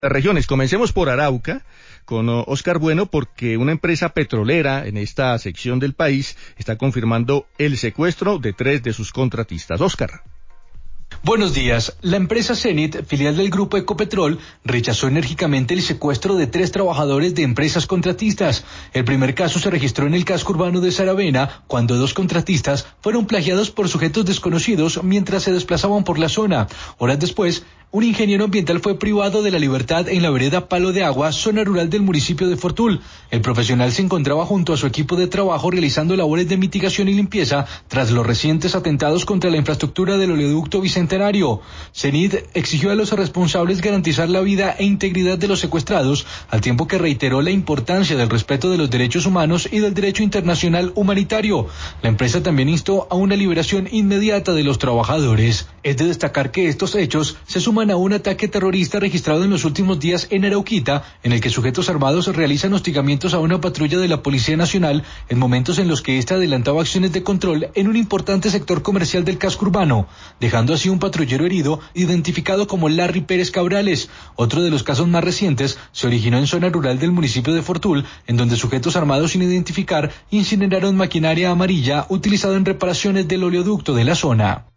Las regiones, comencemos por Arauca, con Oscar Bueno, porque una empresa petrolera en esta sección del país está confirmando el secuestro de 3 de sus contratistas. Oscar. Buenos días. La empresa Cenit, filial del grupo Ecopetrol, rechazó enérgicamente el secuestro de 3 trabajadores de empresas contratistas. El primer caso se registró en el casco urbano de Saravena, cuando 2 contratistas fueron plagiados por sujetos desconocidos mientras se desplazaban por la zona. Horas después, un ingeniero ambiental fue privado de la libertad en la vereda Palo de Agua, zona rural del municipio de Fortul. El profesional se encontraba junto a su equipo de trabajo realizando labores de mitigación y limpieza tras los recientes atentados contra la infraestructura del oleoducto bicentenario. Cenit exigió a los responsables garantizar la vida e integridad de los secuestrados, al tiempo que reiteró la importancia del respeto de los derechos humanos y del derecho internacional humanitario. La empresa también instó a una liberación inmediata de los trabajadores. Es de destacar que estos hechos se suman a un ataque terrorista registrado en los últimos días en Arauquita, en el que sujetos armados realizan hostigamientos a una patrulla de la Policía Nacional en momentos en los que ésta adelantaba acciones de control en un importante sector comercial del casco urbano, dejando así un patrullero herido identificado como Larry Pérez Cabrales. Otro de los casos más recientes se originó en zona rural del municipio de Fortul, en donde sujetos armados sin identificar incineraron maquinaria amarilla utilizada en reparaciones del oleoducto de la zona.